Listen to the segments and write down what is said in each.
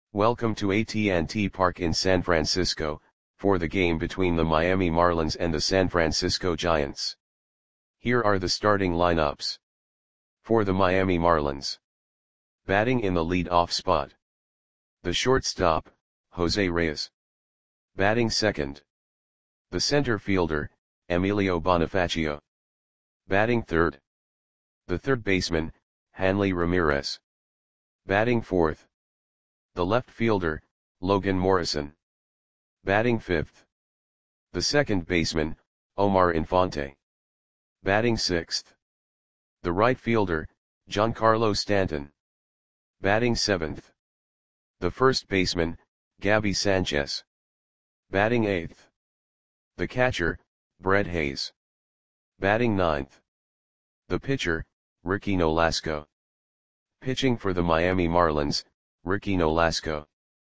Welcome to AT&T Park in San Francisco, for the game between the Miami Marlins and the San Francisco Giants. Here are the starting lineups. For the Miami Marlins. Batting in the lead-off spot. The shortstop, Jose Reyes. Batting second. The center fielder, Emilio Bonifacio. Batting third. The third baseman, Hanley Ramirez. Batting fourth. The left fielder, Logan Morrison. Batting fifth. The second baseman, Omar Infante. Batting sixth. The right fielder, Giancarlo Stanton. Batting seventh. The first baseman, Gabby Sanchez. Batting eighth. The catcher, Brett Hayes. Batting ninth. The pitcher, Ricky Nolasco. Pitching for the Miami Marlins, Ricky Nolasco.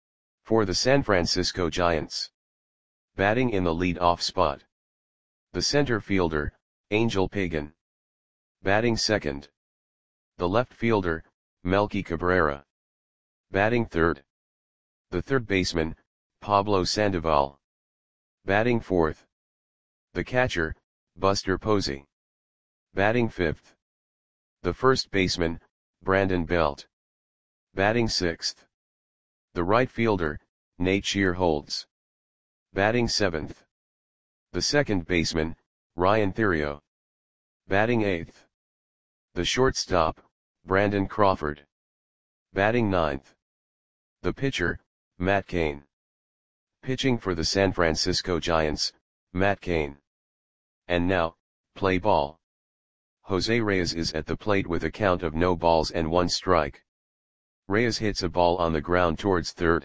For the San Francisco Giants. Batting in the lead-off spot. The center fielder, Angel Pagan. Batting second. The left fielder, Melky Cabrera. Batting third. The third baseman, Pablo Sandoval. Batting fourth. The catcher, Buster Posey. Batting fifth. The first baseman, Brandon Belt. Batting sixth. The right fielder, Nate Shearholtz. Batting seventh. The second baseman, Ryan Theriot. Batting eighth. The shortstop, Brandon Crawford. Batting ninth. The pitcher, Matt Cain. Pitching for the San Francisco Giants, Matt Cain. And now, play ball. Jose Reyes is at the plate with a count of no balls and one strike. Reyes hits a ball on the ground towards third.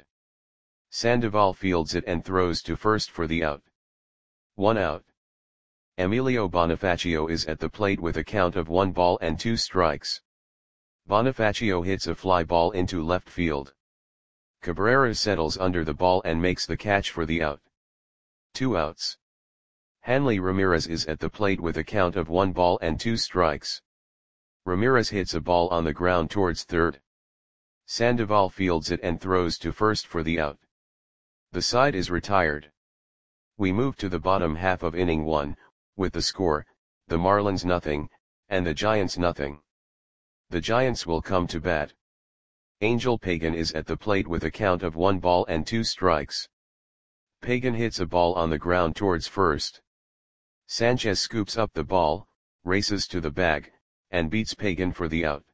Sandoval fields it and throws to first for the out. 1 out. Emilio Bonifacio is at the plate with a count of 1 ball and 2 strikes. Bonifacio hits a fly ball into left field. Cabrera settles under the ball and makes the catch for the out. 2 outs. Hanley Ramirez is at the plate with a count of 1 ball and 2 strikes. Ramirez hits a ball on the ground towards third. Sandoval fields it and throws to first for the out. The side is retired. We move to the bottom half of inning 1, with the score, the Marlins nothing, and the Giants nothing. The Giants will come to bat. Angel Pagan is at the plate with a count of 1 ball and 2 strikes. Pagan hits a ball on the ground towards first. Sanchez scoops up the ball, races to the bag, and beats Pagan for the out.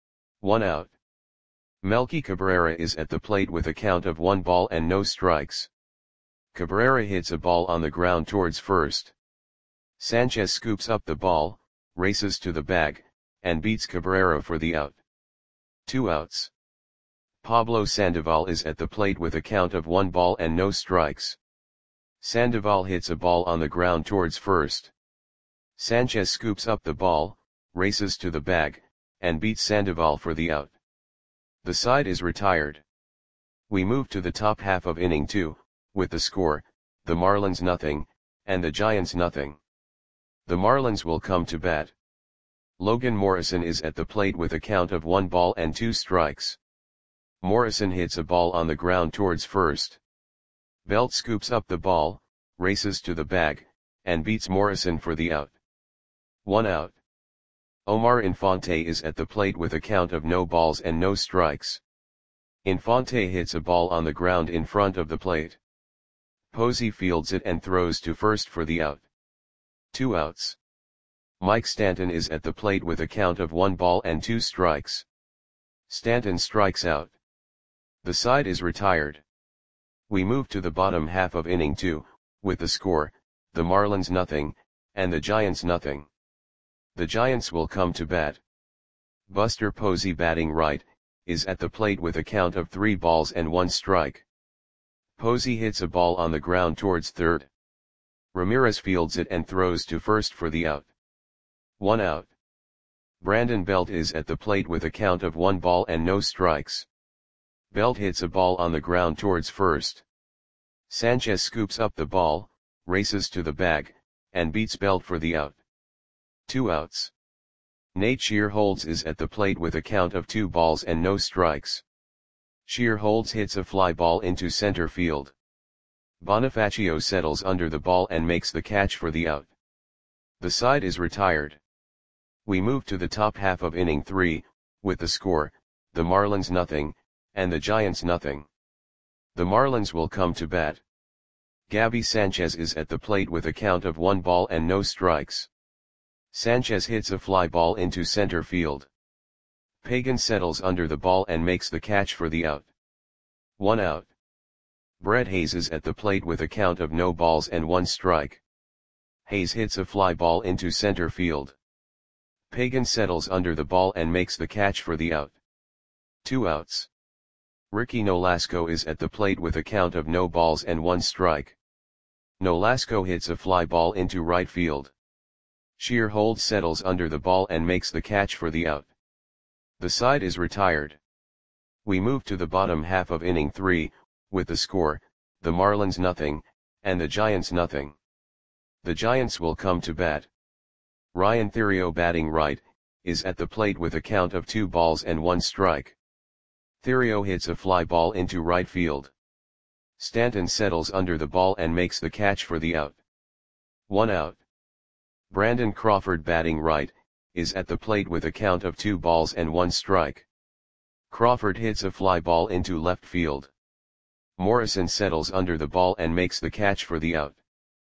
1 out. Melky Cabrera is at the plate with a count of 1 ball and no strikes. Cabrera hits a ball on the ground towards first. Sanchez scoops up the ball, races to the bag, and beats Cabrera for the out. 2 outs. Pablo Sandoval is at the plate with a count of 1 ball and no strikes. Sandoval hits a ball on the ground towards first. Sanchez scoops up the ball, races to the bag, and beats Sandoval for the out. The side is retired. We move to the top half of inning 2, with the score, the Marlins nothing, and the Giants nothing. The Marlins will come to bat. Logan Morrison is at the plate with a count of 1 ball and 2 strikes. Morrison hits a ball on the ground towards first. Belt scoops up the ball, races to the bag, and beats Morrison for the out. 1 out. Omar Infante is at the plate with a count of no balls and no strikes. Infante hits a ball on the ground in front of the plate. Posey fields it and throws to first for the out. 2 outs. Mike Stanton is at the plate with a count of 1 ball and 2 strikes. Stanton strikes out. The side is retired. We move to the bottom half of inning 2, with the score, the Marlins nothing, and the Giants nothing. The Giants will come to bat. Buster Posey batting right, is at the plate with a count of 3 balls and 1 strike. Posey hits a ball on the ground towards third. Ramirez fields it and throws to first for the out. 1 out. Brandon Belt is at the plate with a count of 1 ball and no strikes. Belt hits a ball on the ground towards first. Sanchez scoops up the ball, races to the bag, and beats Belt for the out. 2 outs. Nate Shearholtz is at the plate with a count of 2 balls and no strikes. Shear holds hits a fly ball into center field. Bonifacio settles under the ball and makes the catch for the out. The side is retired. We move to the top half of inning 3, with the score, the Marlins nothing, and the Giants nothing. The Marlins will come to bat. Gabby Sanchez is at the plate with a count of 1 ball and no strikes. Sanchez hits a fly ball into center field. Pagan settles under the ball and makes the catch for the out. 1 out. Brett Hayes is at the plate with a count of no balls and 1 strike. Hayes hits a fly ball into center field. Pagan settles under the ball and makes the catch for the out. 2 outs. Ricky Nolasco is at the plate with a count of no balls and 1 strike. Nolasco hits a fly ball into right field. Shear holds settles under the ball and makes the catch for the out. The side is retired. We move to the bottom half of inning 3, with the score, the Marlins nothing, and the Giants nothing. The Giants will come to bat. Ryan Theriot, batting right, is at the plate with a count of 2 balls and 1 strike. Theriot hits a fly ball into right field. Stanton settles under the ball and makes the catch for the out. 1 out. Brandon Crawford, batting right, is at the plate with a count of 2 balls and 1 strike. Crawford hits a fly ball into left field. Morrison settles under the ball and makes the catch for the out.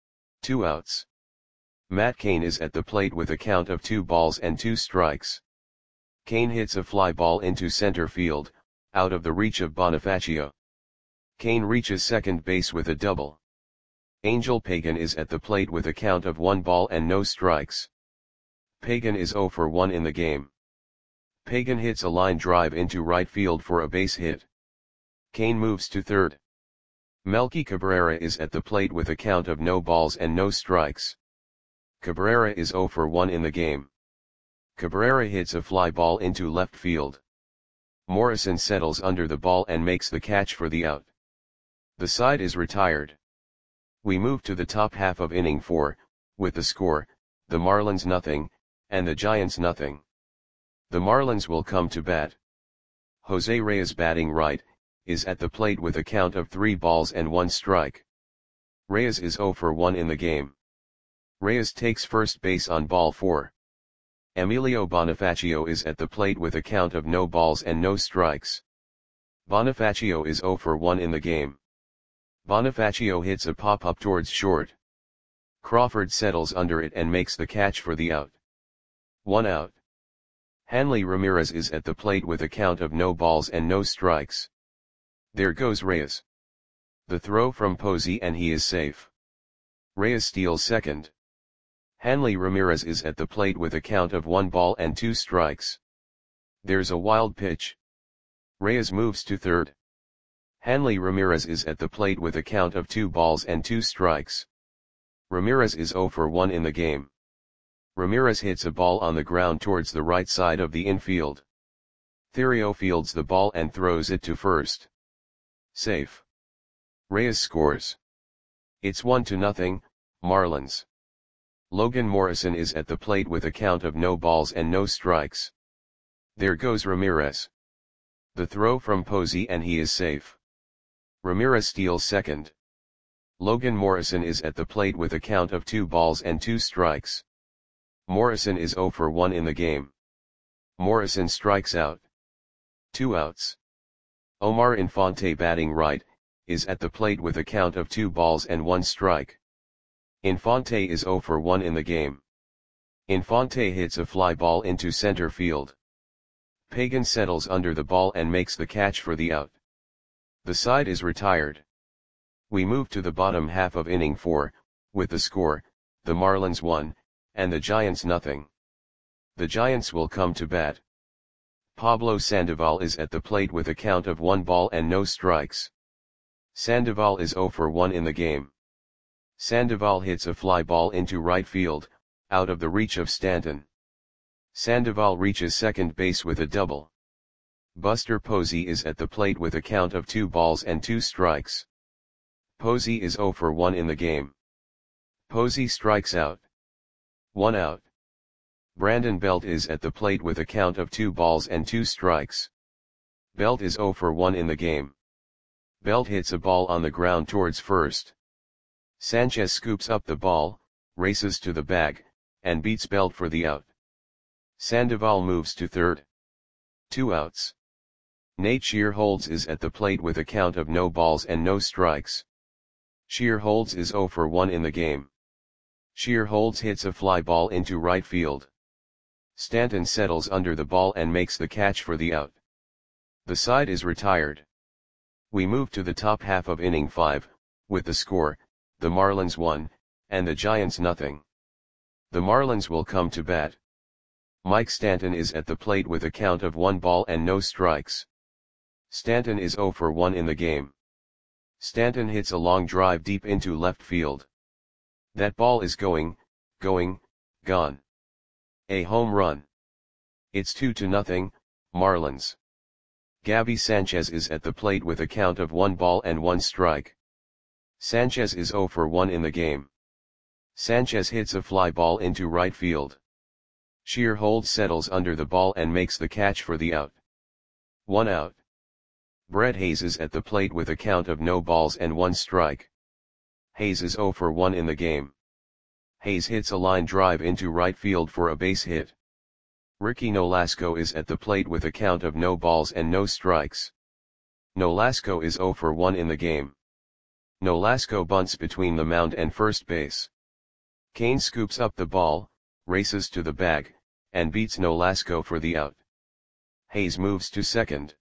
2 outs. Matt Cain is at the plate with a count of 2 balls and 2 strikes. Cain hits a fly ball into center field, out of the reach of Bonifacio. Cain reaches second base with a double. Angel Pagan is at the plate with a count of 1 ball and no strikes. Pagan is 0 for 1 in the game. Pagan hits a line drive into right field for a base hit. Cain moves to third. Melky Cabrera is at the plate with a count of no balls and no strikes. Cabrera is 0 for 1 in the game. Cabrera hits a fly ball into left field. Morrison settles under the ball and makes the catch for the out. The side is retired. We move to the top half of inning 4, with the score, the Marlins nothing, and the Giants nothing. The Marlins will come to bat. Jose Reyes, batting right, is at the plate with a count of 3 balls and 1 strike. Reyes is 0 for 1 in the game. Reyes takes first base on ball 4. Emilio Bonifacio is at the plate with a count of no balls and no strikes. Bonifacio is 0 for 1 in the game. Bonifacio hits a pop-up towards short. Crawford settles under it and makes the catch for the out. 1 out. Hanley Ramirez is at the plate with a count of no balls and no strikes. There goes Reyes. The throw from Posey and he is safe. Reyes steals second. Hanley Ramirez is at the plate with a count of 1 ball and 2 strikes. There's a wild pitch. Reyes moves to third. Hanley Ramirez is at the plate with a count of 2 balls and 2 strikes. Ramirez is 0 for 1 in the game. Ramirez hits a ball on the ground towards the right side of the infield. Theriot fields the ball and throws it to first. Safe. Reyes scores. It's 1-0, Marlins. Logan Morrison is at the plate with a count of no balls and no strikes. There goes Ramirez. The throw from Posey and he is safe. Ramirez steals second. Logan Morrison is at the plate with a count of 2 balls and 2 strikes. Morrison is 0 for 1 in the game. Morrison strikes out. 2 outs. Omar Infante, batting right, is at the plate with a count of 2 balls and 1 strike. Infante is 0 for 1 in the game. Infante hits a fly ball into center field. Pagan settles under the ball and makes the catch for the out. The side is retired. We move to the bottom half of inning 4, with the score, the Marlins 1, and the Giants nothing. The Giants will come to bat. Pablo Sandoval is at the plate with a count of 1 ball and no strikes. Sandoval is 0 for 1 in the game. Sandoval hits a fly ball into right field, out of the reach of Stanton. Sandoval reaches second base with a double. Buster Posey is at the plate with a count of 2 balls and 2 strikes. Posey is 0 for 1 in the game. Posey strikes out. 1 out. Brandon Belt is at the plate with a count of 2 balls and 2 strikes. Belt is 0 for 1 in the game. Belt hits a ball on the ground towards first. Sanchez scoops up the ball, races to the bag, and beats Belt for the out. Sandoval moves to third. 2 outs. Nate Shearholtz is at the plate with a count of no balls and no strikes. Shearholtz is 0 for 1 in the game. Shearholtz hits a fly ball into right field. Stanton settles under the ball and makes the catch for the out. The side is retired. We move to the top half of inning 5, with the score, the Marlins 1, and the Giants nothing. The Marlins will come to bat. Mike Stanton is at the plate with a count of 1 ball and no strikes. Stanton is 0 for 1 in the game. Stanton hits a long drive deep into left field. That ball is gone. A home run. It's 2-0, Marlins. Gabby Sanchez is at the plate with a count of 1 ball and 1 strike. Sanchez is 0 for 1 in the game. Sanchez hits a fly ball into right field. Shearholtz settles under the ball and makes the catch for the out. 1 out. Brett Hayes is at the plate with a count of no balls and 1 strike. Hayes is 0 for 1 in the game. Hayes hits a line drive into right field for a base hit. Ricky Nolasco is at the plate with a count of no balls and no strikes. Nolasco is 0 for 1 in the game. Nolasco bunts between the mound and first base. Kane scoops up the ball, races to the bag, and beats Nolasco for the out. Hayes moves to second.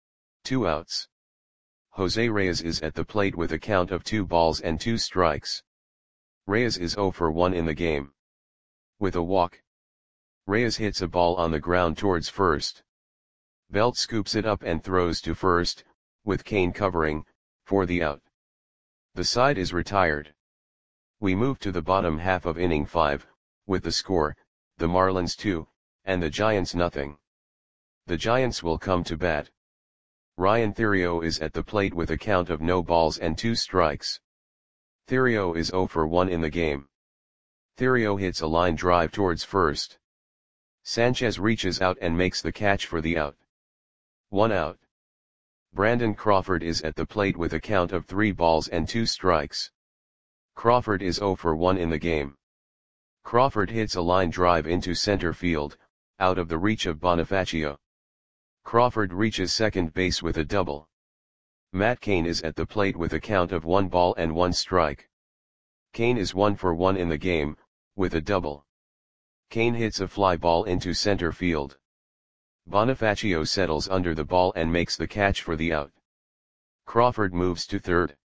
2 outs. Jose Reyes is at the plate with a count of 2 balls and 2 strikes. Reyes is 0 for 1 in the game. With a walk, Reyes hits a ball on the ground towards first. Belt scoops it up and throws to first, with Kane covering, for the out. The side is retired. We move to the bottom half of inning 5, with the score, the Marlins 2, and the Giants nothing. The Giants will come to bat. Ryan Theriot is at the plate with a count of no balls and 2 strikes. Theriot is 0 for 1 in the game. Theriot hits a line drive towards first. Sanchez reaches out and makes the catch for the out. 1 out. Brandon Crawford is at the plate with a count of 3 balls and 2 strikes. Crawford is 0 for 1 in the game. Crawford hits a line drive into center field, out of the reach of Bonifacio. Crawford reaches second base with a double. Matt Cain is at the plate with a count of 1 ball and 1 strike. Cain is 1 for 1 in the game, with a double. Cain hits a fly ball into center field. Bonifacio settles under the ball and makes the catch for the out. Crawford moves to third.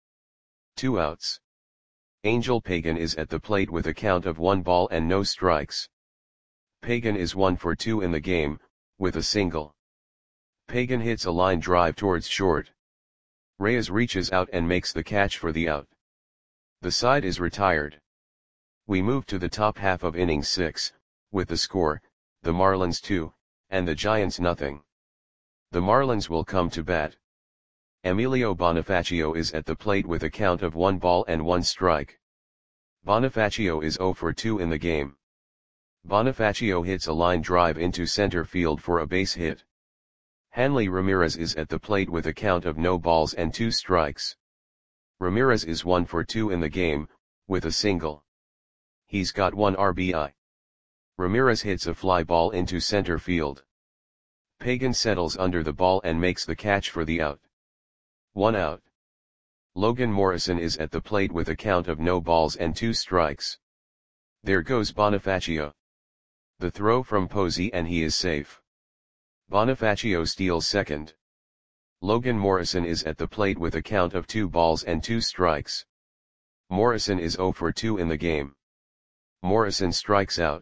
2 outs. Angel Pagan is at the plate with a count of 1 ball and no strikes. Pagan is 1 for 2 in the game, with a single. Pagan hits a line drive towards short. Reyes reaches out and makes the catch for the out. The side is retired. We move to the top half of inning 6, with the score, the Marlins 2, and the Giants nothing. The Marlins will come to bat. Emilio Bonifacio is at the plate with a count of 1 ball and 1 strike. Bonifacio is 0 for 2 in the game. Bonifacio hits a line drive into center field for a base hit. Hanley Ramirez is at the plate with a count of no balls and 2 strikes. Ramirez is 1 for 2 in the game, with a single. He's got 1 RBI. Ramirez hits a fly ball into center field. Pagan settles under the ball and makes the catch for the out. 1 out. Logan Morrison is at the plate with a count of no balls and 2 strikes. There goes Bonifacio. The throw from Posey and he is safe. Bonifacio steals second. Logan Morrison is at the plate with a count of 2 balls and 2 strikes. Morrison is 0 for 2 in the game. Morrison strikes out.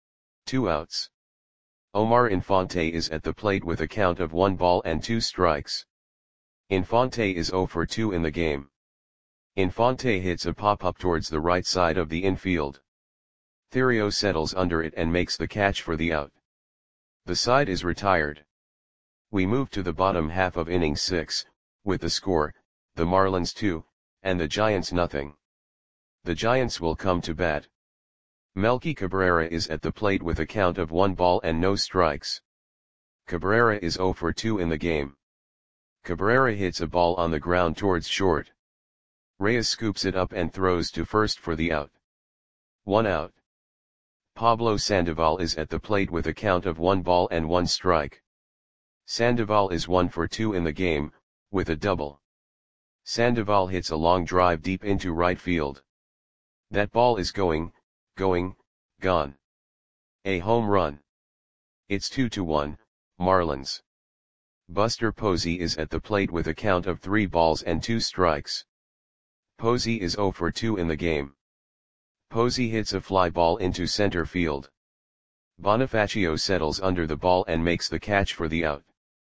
2 outs. Omar Infante is at the plate with a count of 1 ball and 2 strikes. Infante is 0 for 2 in the game. Infante hits a pop-up towards the right side of the infield. Theriot settles under it and makes the catch for the out. The side is retired. We move to the bottom half of inning 6, with the score, the Marlins 2, and the Giants nothing. The Giants will come to bat. Melky Cabrera is at the plate with a count of 1 ball and no strikes. Cabrera is 0 for 2 in the game. Cabrera hits a ball on the ground towards short. Reyes scoops it up and throws to first for the out. 1 out. Pablo Sandoval is at the plate with a count of 1 ball and 1 strike. Sandoval is 1 for 2 in the game, with a double. Sandoval hits a long drive deep into right field. That ball is gone. A home run. It's 2-1, Marlins. Buster Posey is at the plate with a count of 3 balls and 2 strikes. Posey is 0 for 2 in the game. Posey hits a fly ball into center field. Bonifacio settles under the ball and makes the catch for the out.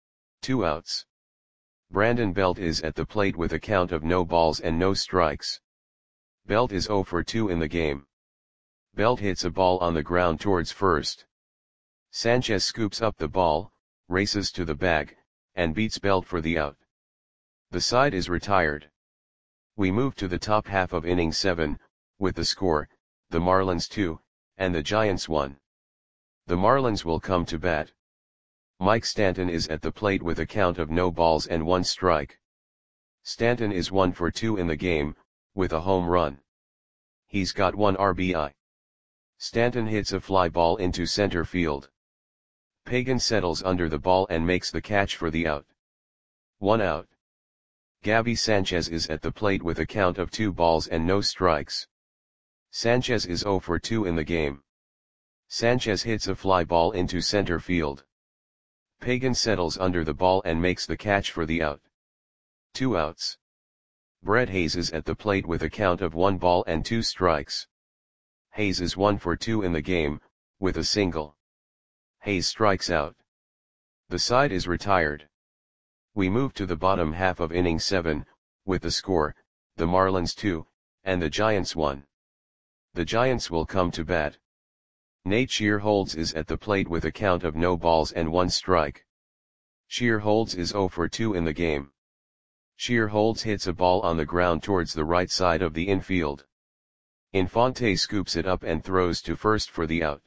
2 outs. Brandon Belt is at the plate with a count of no balls and no strikes. Belt is 0 for 2 in the game. Belt hits a ball on the ground towards first. Sanchez scoops up the ball, races to the bag, and beats Belt for the out. The side is retired. We move to the top half of inning 7, with the score, the Marlins 2, and the Giants 1. The Marlins will come to bat. Mike Stanton is at the plate with a count of no balls and 1 strike. Stanton is 1 for 2 in the game, with a home run. He's got 1 RBI. Stanton hits a fly ball into center field. Pagan settles under the ball and makes the catch for the out. 1 out. Gabby Sanchez is at the plate with a count of 2 balls and no strikes. Sanchez is 0 for 2 in the game. Sanchez hits a fly ball into center field. Pagan settles under the ball and makes the catch for the out. 2 outs. Brett Hayes is at the plate with a count of 1 ball and 2 strikes. Hayes is 1 for 2 in the game, with a single. Hayes strikes out. The side is retired. We move to the bottom half of inning 7, with the score, the Marlins 2, and the Giants 1. The Giants will come to bat. Nate Shearholtz is at the plate with a count of no balls and 1 strike. Shearholtz is 0 for 2 in the game. Shearholtz hits a ball on the ground towards the right side of the infield. Infante scoops it up and throws to first for the out.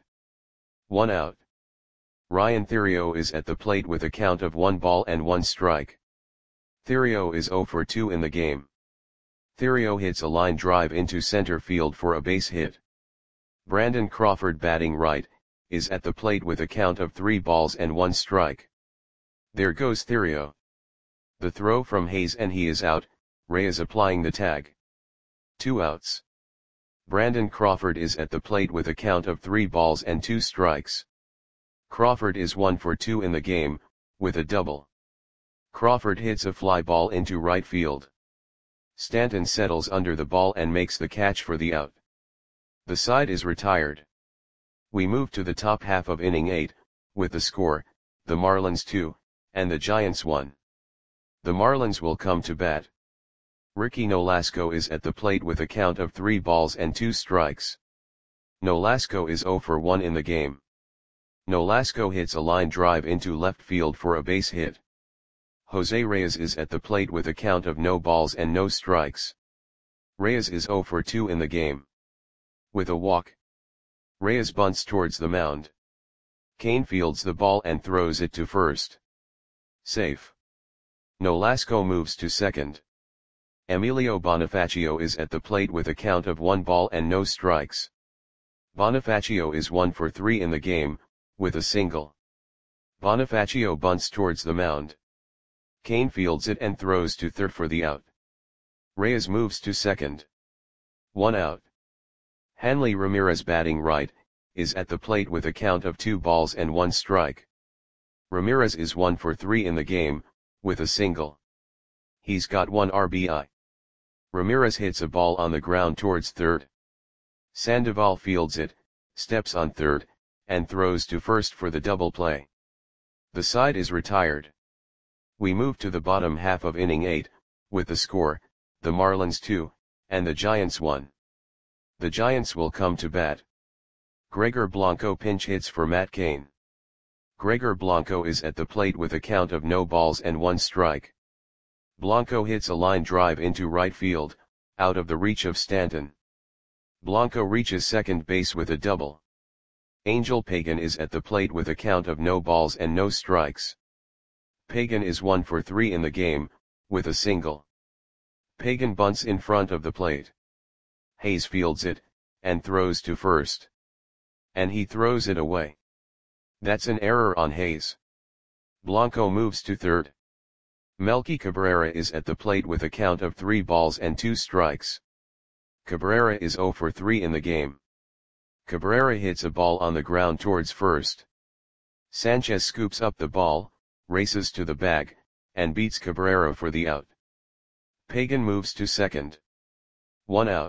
1 out. Ryan Theriot is at the plate with a count of 1 ball and 1 strike. Theriot is 0 for 2 in the game. Theriot hits a line drive into center field for a base hit. Brandon Crawford, batting right, is at the plate with a count of 3 balls and 1 strike. There goes Theriot. The throw from Hayes and he is out, Reyes applying the tag. 2 outs. Brandon Crawford is at the plate with a count of 3 balls and 2 strikes. Crawford is 1 for 2 in the game, with a double. Crawford hits a fly ball into right field. Stanton settles under the ball and makes the catch for the out. The side is retired. We move to the top half of inning 8, with the score, the Marlins 2, and the Giants 1. The Marlins will come to bat. Ricky Nolasco is at the plate with a count of 3 balls and 2 strikes. Nolasco is 0 for 1 in the game. Nolasco hits a line drive into left field for a base hit. Jose Reyes is at the plate with a count of no balls and no strikes. Reyes is 0 for 2 in the game. With a walk, Reyes bunts towards the mound. Kane fields the ball and throws it to first. Safe. Nolasco moves to second. Emilio Bonifacio is at the plate with a count of 1 ball and no strikes. Bonifacio is 1 for 3 in the game, with a single. Bonifacio bunts towards the mound. Kane fields it and throws to third for the out. Reyes moves to second. 1 out. Hanley Ramirez, batting right, is at the plate with a count of 2 balls and 1 strike. Ramirez is 1 for 3 in the game, with a single. He's got 1 RBI. Ramirez hits a ball on the ground towards third. Sandoval fields it, steps on third, and throws to first for the double play. The side is retired. We move to the bottom half of inning 8, with the score, the Marlins 2, and the Giants 1. The Giants will come to bat. Gregor Blanco pinch hits for Matt Cain. Gregor Blanco is at the plate with a count of no balls and 1 strike. Blanco hits a line drive into right field, out of the reach of Stanton. Blanco reaches second base with a double. Angel Pagan is at the plate with a count of no balls and no strikes. Pagan is 1 for 3 in the game, with a single. Pagan bunts in front of the plate. Hayes fields it, and throws to first. And he throws it away. That's an error on Hayes. Blanco moves to third. Melky Cabrera is at the plate with a count of 3 balls and 2 strikes. Cabrera is 0 for 3 in the game. Cabrera hits a ball on the ground towards first. Sanchez scoops up the ball, races to the bag, and beats Cabrera for the out. Pagan moves to second. 1 out.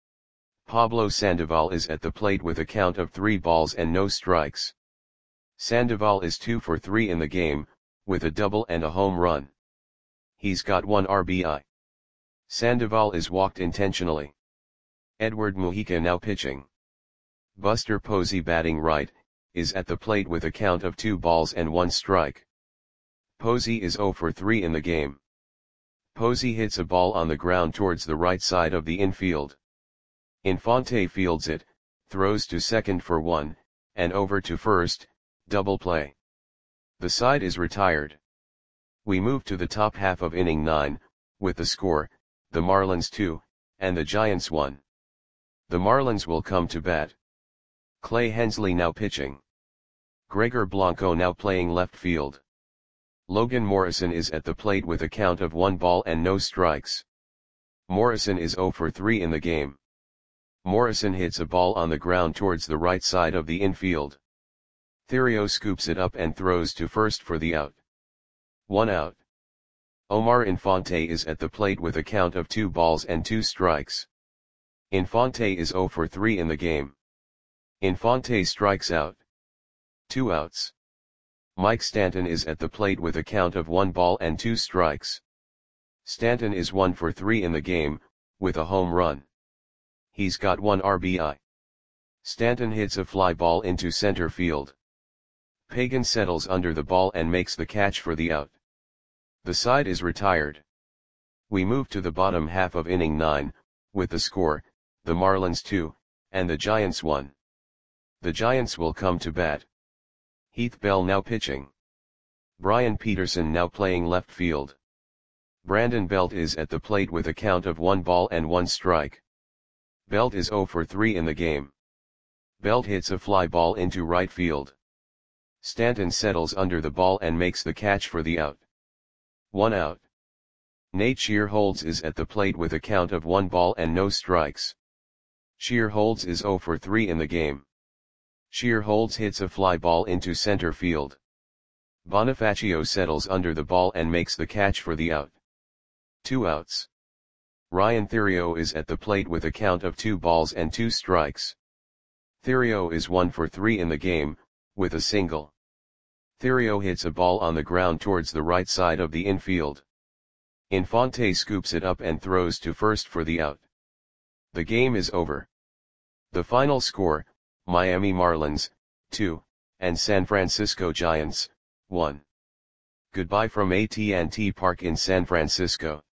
Pablo Sandoval is at the plate with a count of 3 balls and no strikes. Sandoval is 2 for 3 in the game, with a double and a home run. He's got 1 RBI. Sandoval is walked intentionally. Edward Mujica now pitching. Buster Posey batting right, is at the plate with a count of 2 balls and 1 strike. Posey is 0 for 3 in the game. Posey hits a ball on the ground towards the right side of the infield. Infante fields it, throws to second for 1, and over to first, double play. The side is retired. We move to the top half of inning 9, with the score, the Marlins 2, and the Giants 1. The Marlins will come to bat. Clay Hensley now pitching. Gregor Blanco now playing left field. Logan Morrison is at the plate with a count of 1 ball and no strikes. Morrison is 0 for 3 in the game. Morrison hits a ball on the ground towards the right side of the infield. Theriot scoops it up and throws to first for the out. 1 out. Omar Infante is at the plate with a count of 2 balls and 2 strikes. Infante is 0 for 3 in the game. Infante strikes out. 2 outs. Mike Stanton is at the plate with a count of 1 ball and 2 strikes. Stanton is 1 for 3 in the game, with a home run. He's got 1 RBI. Stanton hits a fly ball into center field. Pagan settles under the ball and makes the catch for the out. The side is retired. We move to the bottom half of inning 9, with the score, the Marlins 2, and the Giants 1. The Giants will come to bat. Heath Bell now pitching. Brian Peterson now playing left field. Brandon Belt is at the plate with a count of 1 ball and 1 strike. Belt is 0 for 3 in the game. Belt hits a fly ball into right field. Stanton settles under the ball and makes the catch for the out. 1 out. Nate Shearholtz is at the plate with a count of 1 ball and no strikes. Shearholtz is 0 for 3 in the game. Shearholtz hits a fly ball into center field. Bonifacio settles under the ball and makes the catch for the out. 2 outs. Ryan Theriot is at the plate with a count of 2 balls and 2 strikes. Theriot is 1 for 3 in the game, with a single. Theriot hits a ball on the ground towards the right side of the infield. Infante scoops it up and throws to first for the out. The game is over. The final score, Miami Marlins, 2, and San Francisco Giants, 1. Goodbye from AT&T Park in San Francisco.